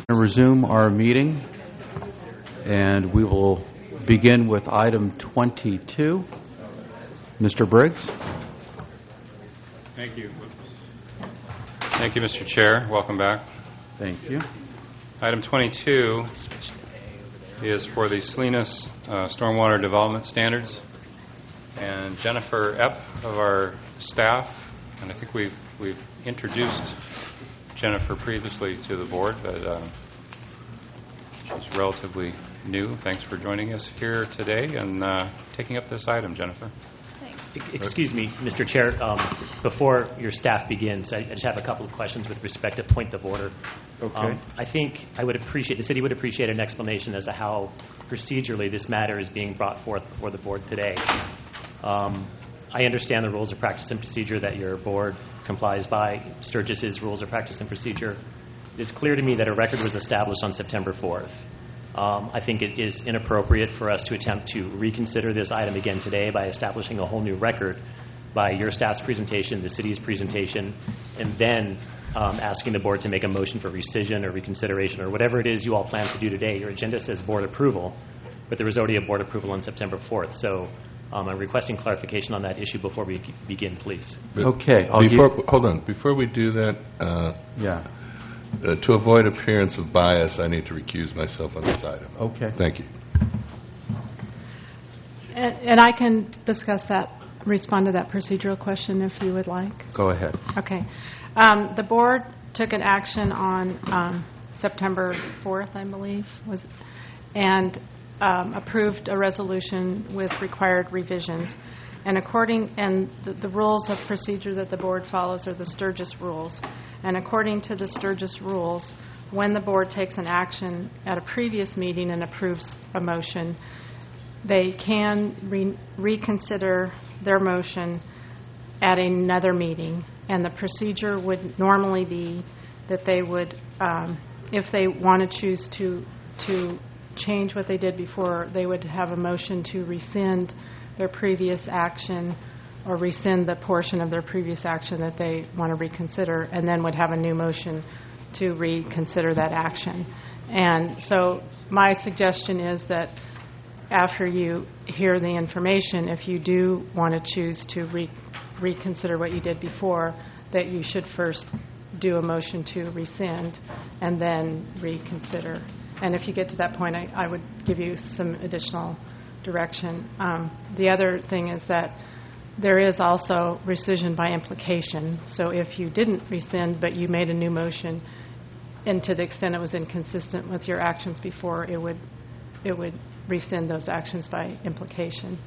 Resume our meeting, and we will begin with item 22. Mr. Briggs. Thank you. Thank you, Mr. Chair. Welcome back. Thank you. Item 22 is for the Salinas Stormwater Development Standards. And Jennifer Epp of our staff, and I think we've introduced Jennifer previously to the board, but she's relatively new. Thanks for joining us here today and taking up this item, Jennifer. Thanks. Excuse me, Mr. Chair. Before your staff begins, I just have a couple of questions with respect to point of order. Okay. I think the city would appreciate an explanation as to how procedurally this matter is being brought forth before the board today. I understand the rules of practice and procedure that your board complies by. Sturgis's rules of practice and procedure. It is clear to me that a record was established on September 4th. I think it is inappropriate for us to attempt to reconsider this item again today by establishing a whole new record by your staff's presentation, the city's presentation, and then asking the board to make a motion for rescission or reconsideration or whatever it is you all plan to do today. Your agenda says board approval, but there was already a board approval on September 4th. So I'm requesting clarification on that issue before we begin, please. Okay. Hold on. Before we do that, to avoid appearance of bias, I need to recuse myself on this item. Okay. Thank you. And I can discuss that, respond to that procedural question if you would like. Go ahead. Okay. The board took an action on September 4th, I believe, and approved a resolution with required revisions. And the rules of procedure that the board follows are the Sturgis rules. And according to the Sturgis rules, when the board takes an action at a previous meeting and approves a motion, they can reconsider their motion at another meeting. And the procedure would normally be that they would, if they want to choose to change what they did before, they would have a motion to rescind their previous action or rescind the portion of their previous action that they want to reconsider, and then would have a new motion to reconsider that action. And so my suggestion is that after you hear the information, if you do want to choose to reconsider what you did before, that you should first do a motion to rescind and then reconsider. And if you get to that point, I would give you some additional direction. The other thing is that there is also rescission by implication. So if you didn't rescind but you made a new motion, and to the extent it was inconsistent with your actions before, it would rescind those actions by implication.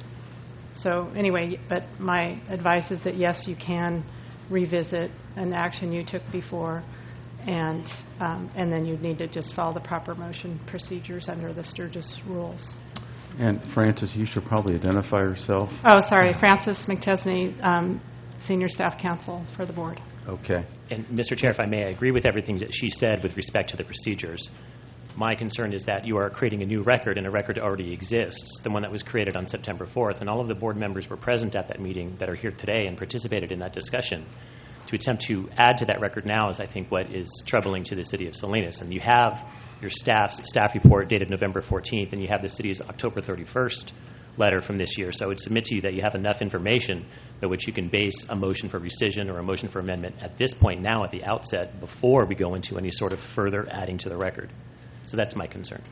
So anyway, but my advice is that yes, you can revisit an action you took before, and then you'd need to just follow the proper motion procedures under the Sturgis rules. And Frances, you should probably identify yourself. Oh, sorry. Frances McChesney, Senior Staff Counsel for the board. Okay. And Mr. Chair, if I may, I agree with everything that she said with respect to the procedures. My concern is that you are creating a new record, and a record already exists, the one that was created on September 4th, and all of the board members were present at that meeting that are here today and participated in that discussion. To attempt to add to that record now is, I think, what is troubling to the city of Salinas. And you have your staff report dated November 14th, and you have the city's October 31st letter from this year. So I would submit to you that you have enough information by which you can base a motion for rescission or a motion for amendment at this point now at the outset before we go into any sort of further adding to the record. So that's my concern.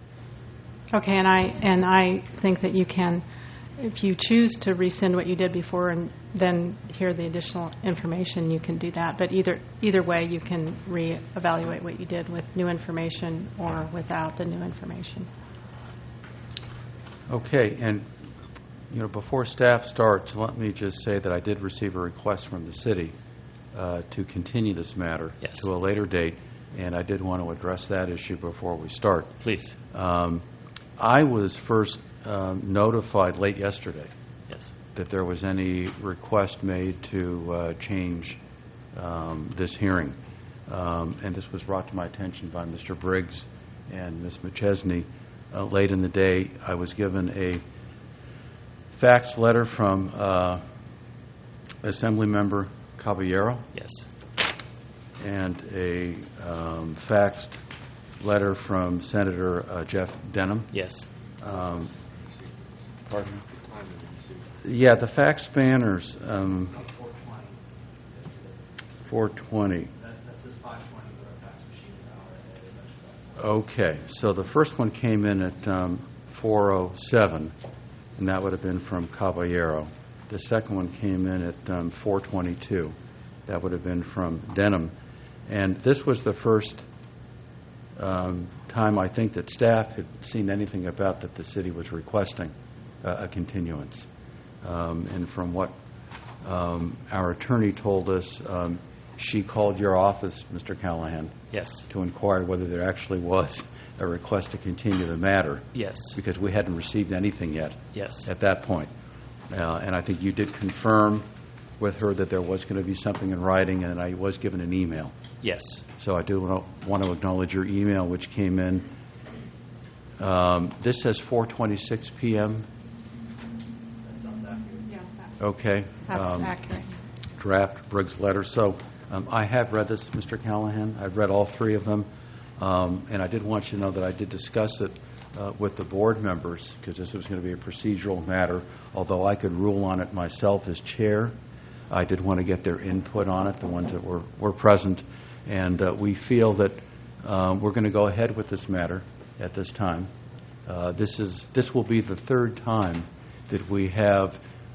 Okay, and I think that you can, if you choose to rescind what you did before and then hear the additional information, you can do that. But either way, you can reevaluate what you did with new information or without the new information. Okay, and before staff starts, let me just say that I did receive a request from the city to continue this matter to a later date, and I did want to address that issue before we start. Please. I was first notified late yesterday that there was any request made to change this hearing. And this was brought to my attention by Mr. Briggs and Ms. McChesney. Late in the day, I was given a fax letter from Assemblymember Caballero. Yes. And a faxed letter from Senator Jeff Denham. Yes. Pardon me? Yeah, the fax banners, 420. That's just 520, but our fax machine is an hour ahead. Okay, so the first one came in at 4:07, and that would have been from Caballero. The second one came in at 4:22. That would have been from Denham. And this was the first time, I think, that staff had seen anything about that the city was requesting a continuance. And from what our attorney told us, she called your office, Mr. Callahan, Yes. to inquire whether there actually was a request to continue the matter, Yes. because we hadn't received anything yet Yes. at that point. And I think you did confirm with her that there was going to be something in writing, and I was given an email. Yes. So I do want to acknowledge your email, which came in. This says 4:26 p.m. That sounds accurate. Yes, Okay. that's accurate. Draft Briggs letter. So I have read this, Mr. Callahan. I've read all three of them. And I did want you to know that I did discuss it with the board members, because this was going to be a procedural matter. Although I could rule on it myself as chair, I did want to get their input on it, the ones that were present. And we feel that we're going to go ahead with this matter at this time. This will be the third time that we have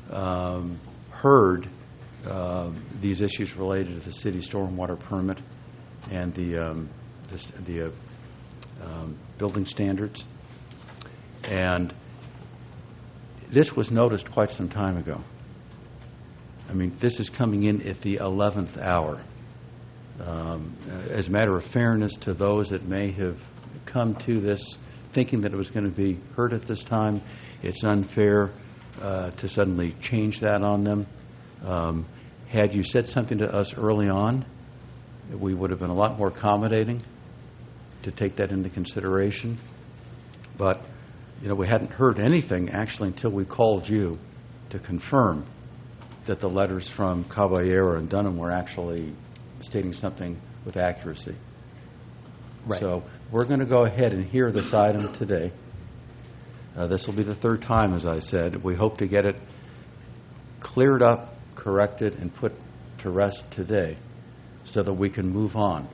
heard these issues related to the city stormwater permit and the building standards. And this was noticed quite some time ago. I mean, this is coming in at the 11th hour. As a matter of fairness to those that may have come to this thinking that it was going to be heard at this time, it's unfair to suddenly change that on them. Had you said something to us early on, we would have been a lot more accommodating to take that into consideration. But, we hadn't heard anything actually until we called you to confirm that the letters from Caballero and Dunham were actually stating something with accuracy. Right. So we're going to go ahead and hear this item today. This will be the third time, as I said. We hope to get it cleared up, corrected, and put to rest today so that we can move on.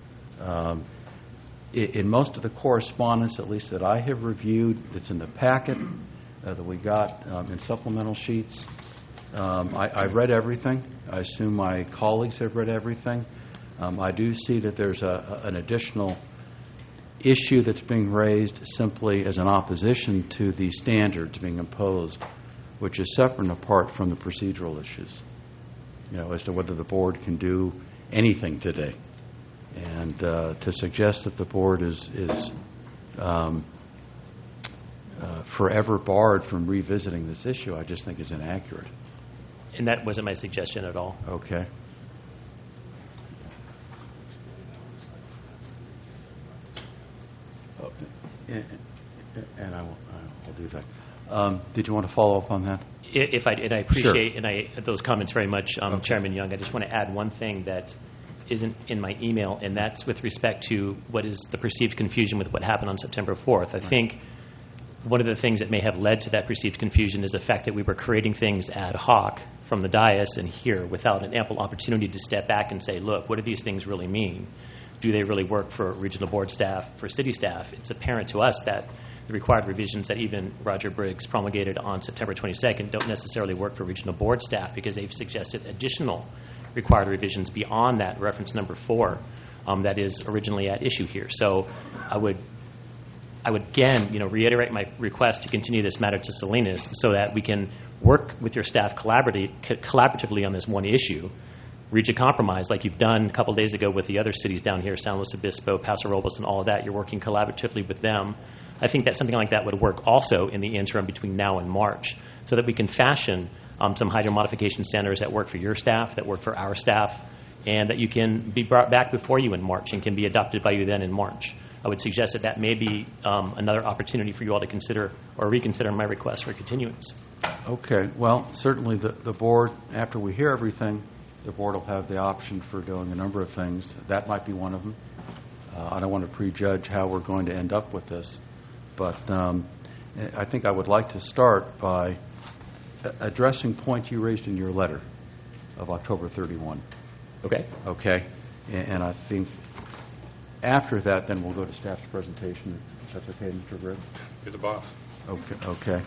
In most of the correspondence, at least that I have reviewed, that's in the packet that we got in supplemental sheets, I've read everything. I assume my colleagues have read everything. I do see that there's an additional issue that's being raised simply as an opposition to the standards being imposed, which is separate and apart from the procedural issues, as to whether the board can do anything today. And to suggest that the board is forever barred from revisiting this issue, I just think is inaccurate. And that wasn't my suggestion at all. Okay. And I'll do that. Did you want to follow up on that? And I appreciate Sure. those comments very much, Okay. Chairman Young. I just want to add one thing that isn't in my email, and that's with respect to what is the perceived confusion with what happened on September 4th. I think one of the things that may have led to that perceived confusion is the fact that we were creating things ad hoc from the dais and here without an ample opportunity to step back and say, look, what do these things really mean? Do they really work for regional board staff, for city staff? It's apparent to us that the required revisions that even Roger Briggs promulgated on September 22nd don't necessarily work for regional board staff, because they've suggested additional required revisions beyond that reference number 4 that is originally at issue here. So I would again, reiterate my request to continue this matter to Salinas so that we can work with your staff collaboratively on this one issue, reach a compromise like you've done a couple days ago with the other cities down here, San Luis Obispo, Paso Robles, and all of that. You're working collaboratively with them. I think that something like that would work also in the interim between now and March, so that we can fashion some hydro modification standards that work for your staff, that work for our staff, and that you can be brought back before you in March and can be adopted by you then in March. I would suggest that may be another opportunity for you all to consider or reconsider my request for continuance. Okay. Well, certainly the board, after we hear everything, the board will have the option for doing a number of things. That might be one of them. I don't want to prejudge how we're going to end up with this, but I think I would like to start by addressing points you raised in your letter of October 31. Okay? Okay? And I think after that, then we'll go to staff's presentation, if that's okay, Mr. Briggs? You're the boss. Okay.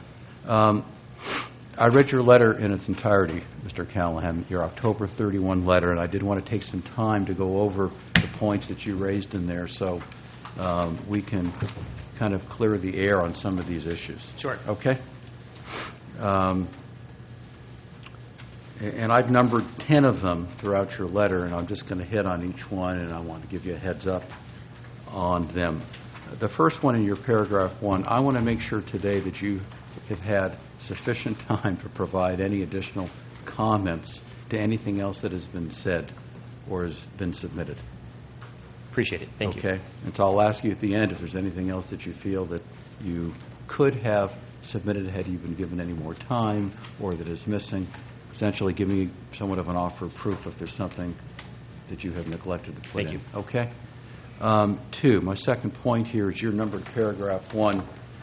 I read your letter in its entirety, Mr. Callahan, your October 31 letter, and I did want to take some time to go over the points that you raised in there so we can kind of clear the air on some of these issues. Sure. Okay? And I've numbered 10 of them throughout your letter, and I'm just going to hit on each one, and I want to give you a heads up on them. The first one in your paragraph 1, I want to make sure today that you have had sufficient time to provide any additional comments to anything else that has been said or has been submitted. Appreciate it. Thank you. Okay? And so I'll ask you at the end if there's anything else that you feel that you could have submitted had you been given any more time or that is missing. Essentially, give me somewhat of an offer of proof if there's something that you have neglected to put in. Thank you. Okay? 2, my second point here is your numbered paragraph 1.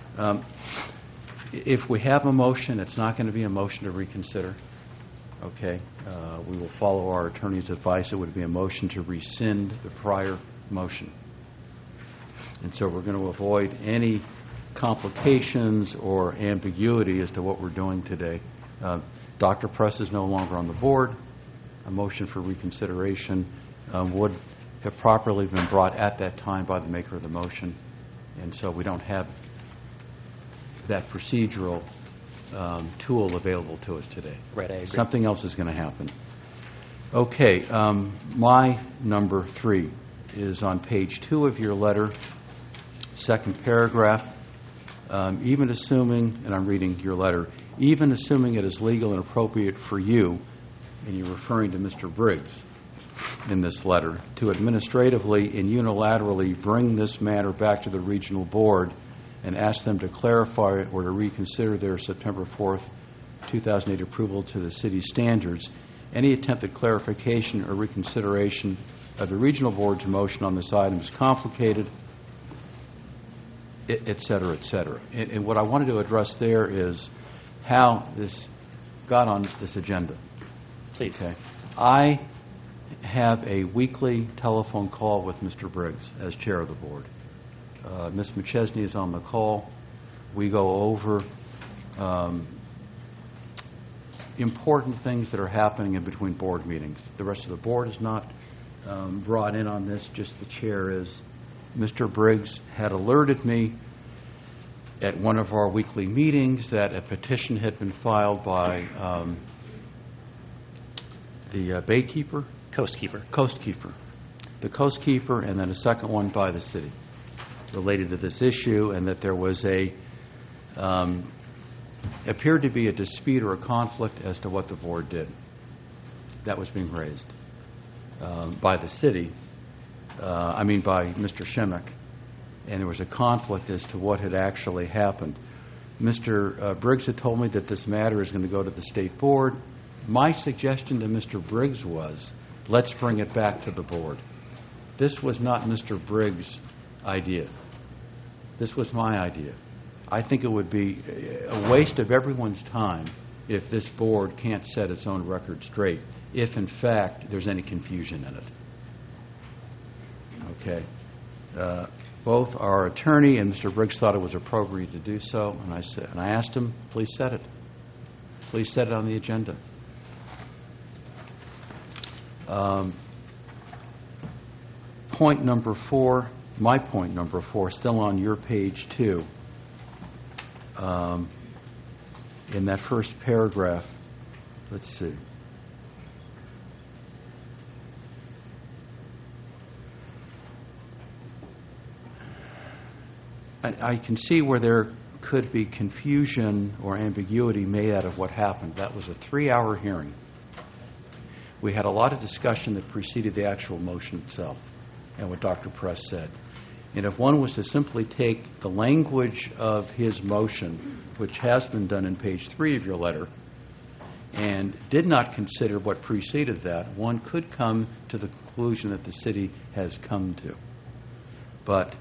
If we have a motion, it's not going to be a motion to reconsider. Okay? We will follow our attorney's advice. It would be a motion to rescind the prior motion. And so we're going to avoid any complications or ambiguity as to what we're doing today. Dr. Press is no longer on the board. A motion for reconsideration would have properly been brought at that time by the maker of the motion. And so we don't have that procedural tool available to us today. Right, I agree. Something else is going to happen. Okay, my number 3 is on page 2 of your letter, second paragraph. Even assuming, and I'm reading your letter, even assuming it is legal and appropriate for you, and you're referring to Mr. Briggs in this letter, to administratively and unilaterally bring this matter back to the regional board and ask them to clarify or to reconsider their September 4th, 2008 approval to the city's standards, any attempt at clarification or reconsideration of the regional board's motion on this item is complicated, et cetera, et cetera. And what I wanted to address there is how this got on this agenda. Please. Okay. I have a weekly telephone call with Mr. Briggs as chair of the board. Ms. McChesney is on the call. We go over important things that are happening in between board meetings. The rest of the board is not brought in on this, just the chair is. Mr. Briggs had alerted me at one of our weekly meetings that a petition had been filed by the baykeeper? Coastkeeper. The coastkeeper, and then a second one by the city related to this issue, and that there was appeared to be a dispute or a conflict as to what the board did. That was being raised by the city, by Mr. Shemek, and there was a conflict as to what had actually happened. Mr. Briggs had told me that this matter is going to go to the state board. My suggestion to Mr. Briggs was, let's bring it back to the board. This was not Mr. Briggs' idea. This was my idea. I think it would be a waste of everyone's time if this board can't set its own record straight, if in fact there's any confusion in it. Okay. Both our attorney and Mr. Briggs thought it was appropriate to do so, and I asked him, please set it. Please set it on the agenda. Point number 4, my point number 4, still on your page 2. In that first paragraph, let's see. I can see where there could be confusion or ambiguity made out of what happened. That was a 3-hour hearing. We had a lot of discussion that preceded the actual motion itself and what Dr. Press said. And if one was to simply take the language of his motion, which has been done in page 3 of your letter, and did not consider what preceded that, one could come to the conclusion that the city has come to. But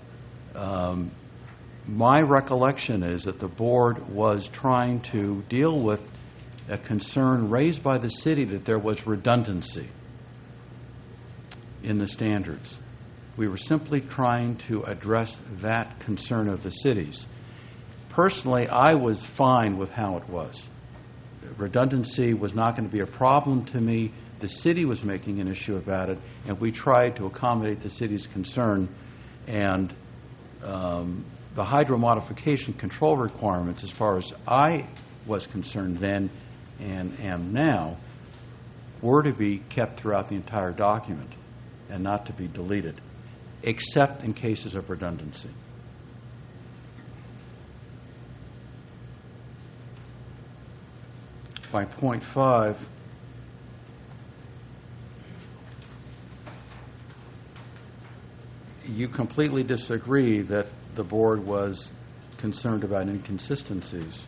my recollection is that the board was trying to deal with a concern raised by the city that there was redundancy in the standards. We were simply trying to address that concern of the cities. Personally, I was fine with how it was. Redundancy was not going to be a problem to me. The city was making an issue about it, and we tried to accommodate the city's concern. And the hydro modification control requirements, as far as I was concerned then and am now, were to be kept throughout the entire document and not to be deleted, except in cases of redundancy. By point 5, you completely disagree that the board was concerned about inconsistencies.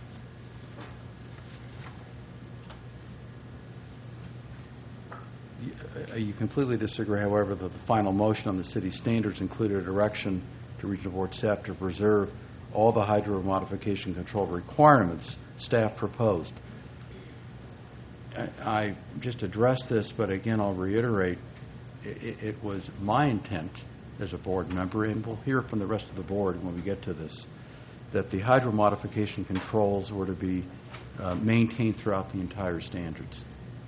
You completely disagree, however, that the final motion on the city standards included a direction to regional board staff to preserve all the hydro modification control requirements staff proposed. I just addressed this, but again, I'll reiterate, it was my intent as a board member, and we'll hear from the rest of the board when we get to this, that the hydro modification controls were to be maintained throughout the entire standards.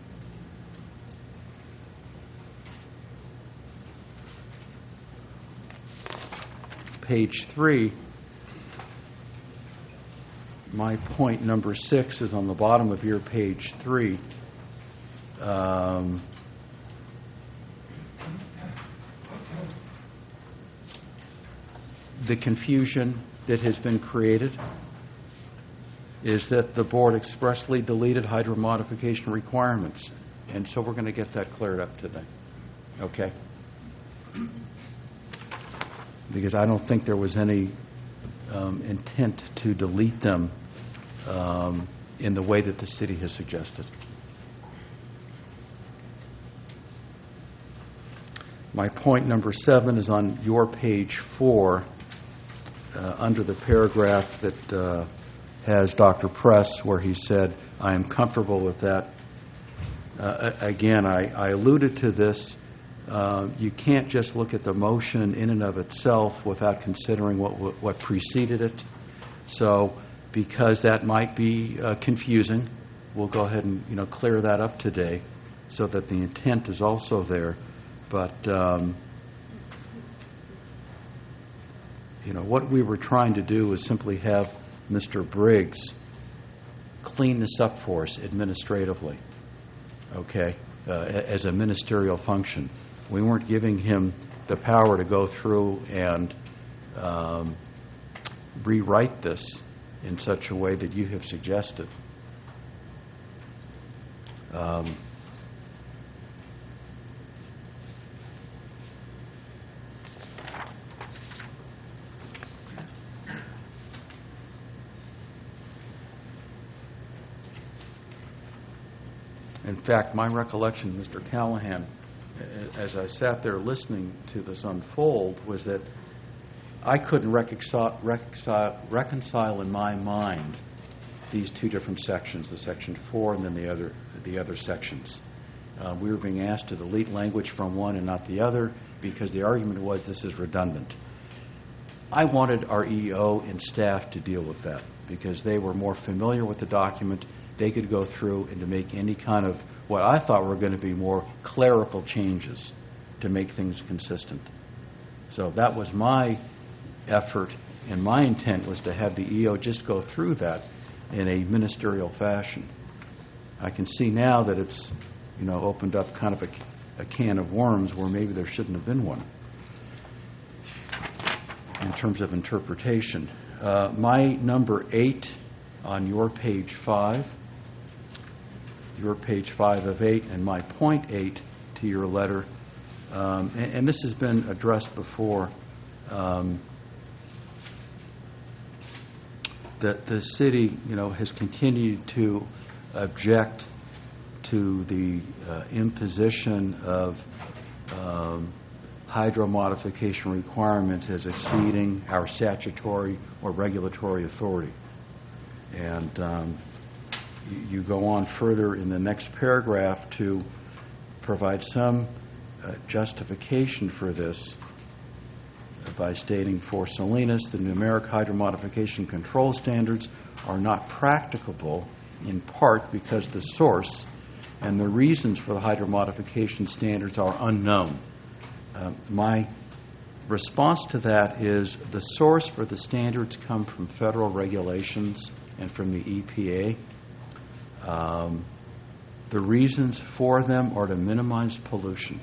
Page 3, my point number 6 is on the bottom of your page 3. The confusion that has been created is that the board expressly deleted hydro modification requirements, and so we're going to get that cleared up today. Okay? Because I don't think there was any intent to delete them in the way that the city has suggested. My point number 7 is on your page 4, under the paragraph that has Dr. Press, where he said, I am comfortable with that. Again, I alluded to this. You can't just look at the motion in and of itself without considering what preceded it. So, because that might be confusing, we'll go ahead and clear that up today, so that the intent is also there. But what we were trying to do was simply have Mr. Briggs clean this up for us administratively, okay, as a ministerial function. We weren't giving him the power to go through and rewrite this in such a way that you have suggested. In fact, my recollection, Mr. Callahan, as I sat there listening to this unfold, was that I couldn't reconcile in my mind these two different sections, the section 4 and then the other sections. We were being asked to delete language from one and not the other because the argument was this is redundant. I wanted our EO and staff to deal with that because they were more familiar with the document. They could go through and to make any kind of what I thought were going to be more clerical changes to make things consistent. So that was my effort, and my intent was to have the EO just go through that in a ministerial fashion. I can see now that it's opened up kind of a can of worms where maybe there shouldn't have been one in terms of interpretation. My number 8 on your page 5, your page 5 of 8, and my point 8 to your letter, and this has been addressed before, that the city, has continued to object to the imposition of hydro modification requirements as exceeding our statutory or regulatory authority. And you go on further in the next paragraph to provide some justification for this by stating, for Salinas, the numeric hydromodification control standards are not practicable in part because the source and the reasons for the hydromodification standards are unknown. My response to that is the source for the standards come from federal regulations and from the EPA. The reasons for them are to minimize pollution.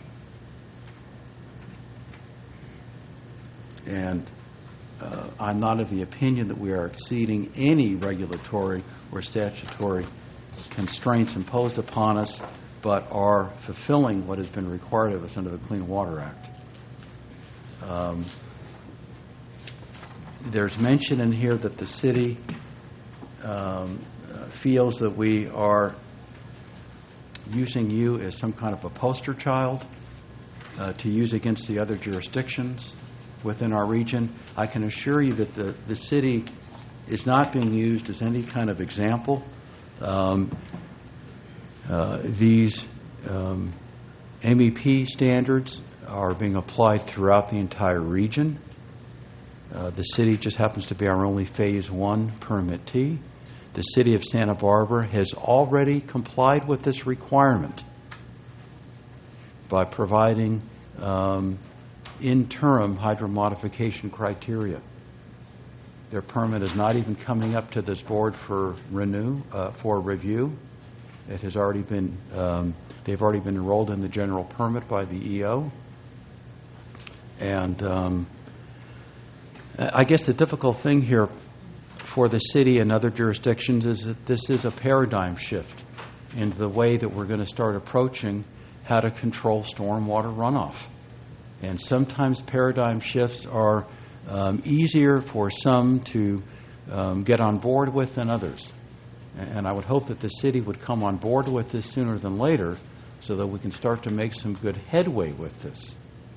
And I'm not of the opinion that we are exceeding any regulatory or statutory constraints imposed upon us, but are fulfilling what has been required of us under the Clean Water Act. There's mention in here that the city feels that we are using you as some kind of a poster child to use against the other jurisdictions within our region. I can assure you that the city is not being used as any kind of example. These MEP standards are being applied throughout the entire region. The city just happens to be our only Phase 1 permittee. The city of Santa Barbara has already complied with this requirement by providing interim hydromodification criteria. Their permit is not even coming up to this board for review. It has already been, they've already been enrolled in the general permit by the EO. And I guess the difficult thing here for the city and other jurisdictions is that this is a paradigm shift in the way that we're going to start approaching how to control stormwater runoff. And sometimes paradigm shifts are easier for some to get on board with than others. And I would hope that the city would come on board with this sooner than later so that we can start to make some good headway with this.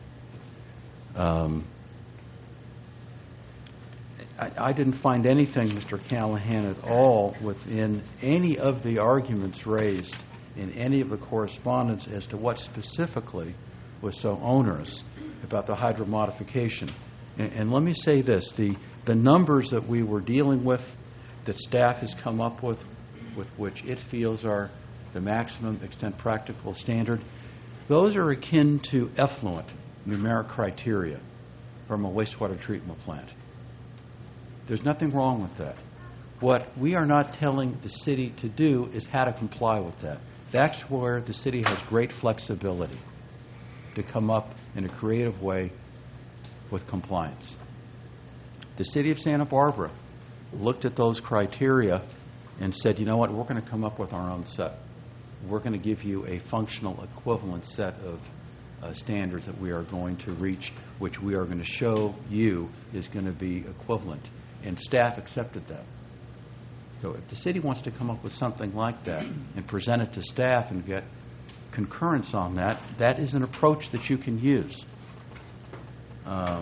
I didn't find anything, Mr. Callahan, at all within any of the arguments raised in any of the correspondence as to what specifically was so onerous about the hydromodification. And let me say this, the numbers that we were dealing with, that staff has come up with which it feels are the maximum extent practical standard, those are akin to effluent numeric criteria from a wastewater treatment plant. There's nothing wrong with that. What we are not telling the city to do is how to comply with that. That's where the city has great flexibility to come up in a creative way with compliance. The city of Santa Barbara looked at those criteria and said, you know what, we're going to come up with our own set. We're going to give you a functional equivalent set of standards that we are going to reach, which we are going to show you is going to be equivalent. And staff accepted that. So if the city wants to come up with something like that and present it to staff and get concurrence on that, that is an approach that you can use. I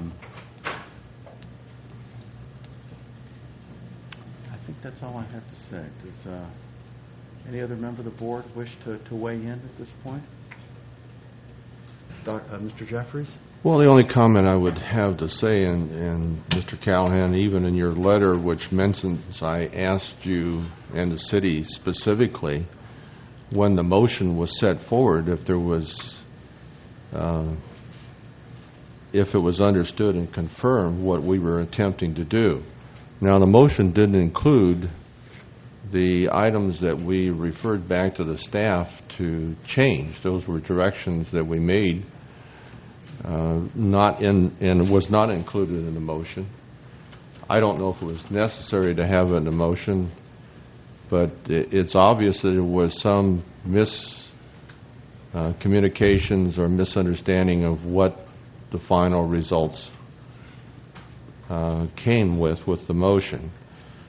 think that's all I have to say. Does any other member of the board wish to weigh in at this point? Mr. Jeffries? Well, the only comment I would have to say, and Mr. Callahan, even in your letter, which mentions I asked you and the city specifically, when the motion was set forward, if there was, if it was understood and confirmed what we were attempting to do. Now, the motion didn't include the items that we referred back to the staff to change. Those were directions that we made. And was not included in the motion. I don't know if it was necessary to have it in the motion, but it's obvious that there was some miscommunications or misunderstanding of what the final results came with the motion.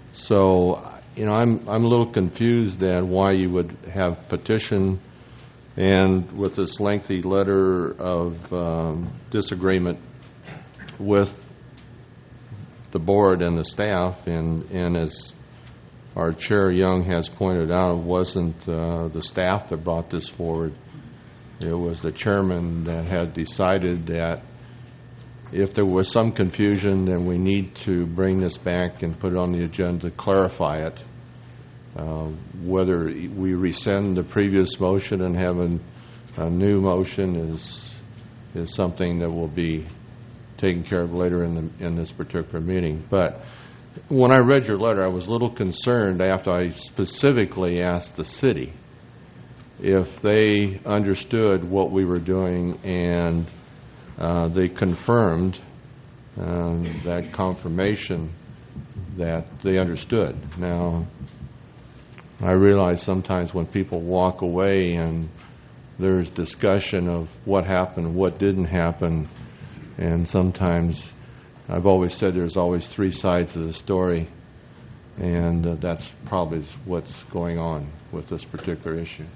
So, you know, I'm a little confused at why you would have petition And with this lengthy letter of disagreement with the board and the staff, and as our Chair Young has pointed out, it wasn't the staff that brought this forward. It was the chairman that had decided that if there was some confusion, then we need to bring this back and put it on the agenda to clarify it. Whether we rescind the previous motion and have a new motion is something that will be taken care of later in this particular meeting. But when I read your letter, I was a little concerned after I specifically asked the city if they understood what we were doing, and they confirmed that confirmation that they understood. Now, I realize sometimes when people walk away and there's discussion of what happened, what didn't happen, and sometimes I've always said there's always three sides of the story, and that's probably what's going on with this particular issue.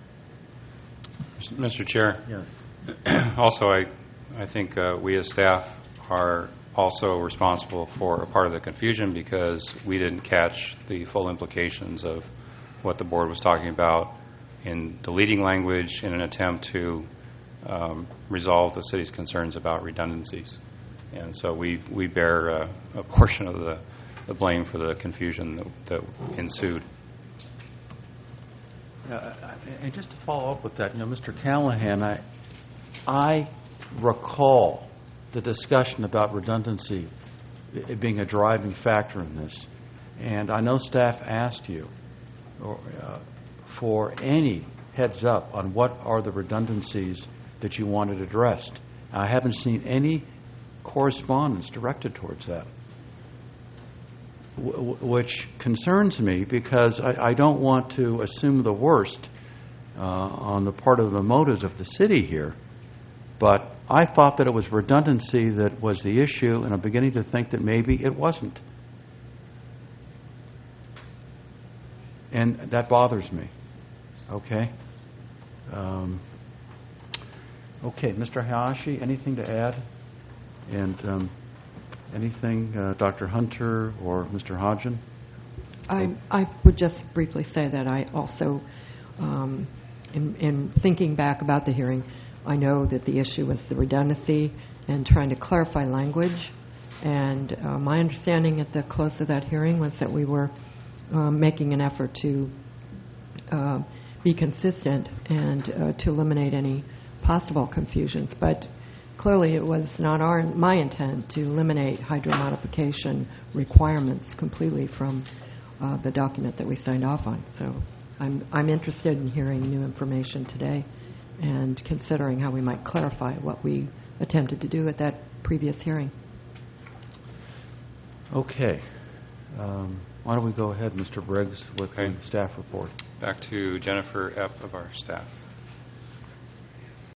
Mr. Chair. Yes. Also, I think we as staff are also responsible for a part of the confusion because we didn't catch the full implications of what the board was talking about in deleting language in an attempt to resolve the city's concerns about redundancies. And so we bear a portion of the blame for the confusion that ensued. And just to follow up with that, Mr. Callahan, I recall the discussion about redundancy being a driving factor in this. And I know staff asked you for any heads up on what are the redundancies that you wanted addressed. I haven't seen any correspondence directed towards that, which concerns me because I don't want to assume the worst on the part of the motives of the city here. But I thought that it was redundancy that was the issue, and I'm beginning to think that maybe it wasn't. And that bothers me. Okay? Okay, Mr. Hayashi, anything to add? And anything, Dr. Hunter or Mr. Hodgen? I would just briefly say that I also, in thinking back about the hearing, I know that the issue was the redundancy and trying to clarify language. And my understanding at the close of that hearing was that we were making an effort to be consistent and to eliminate any possible confusions. But clearly it was not my intent to eliminate hydromodification requirements completely from the document that we signed off on. So I'm interested in hearing new information today and considering how we might clarify what we attempted to do at that previous hearing. Okay. Why don't we go ahead, Mr. Briggs, with the staff report. Back to Jennifer Epp of our staff.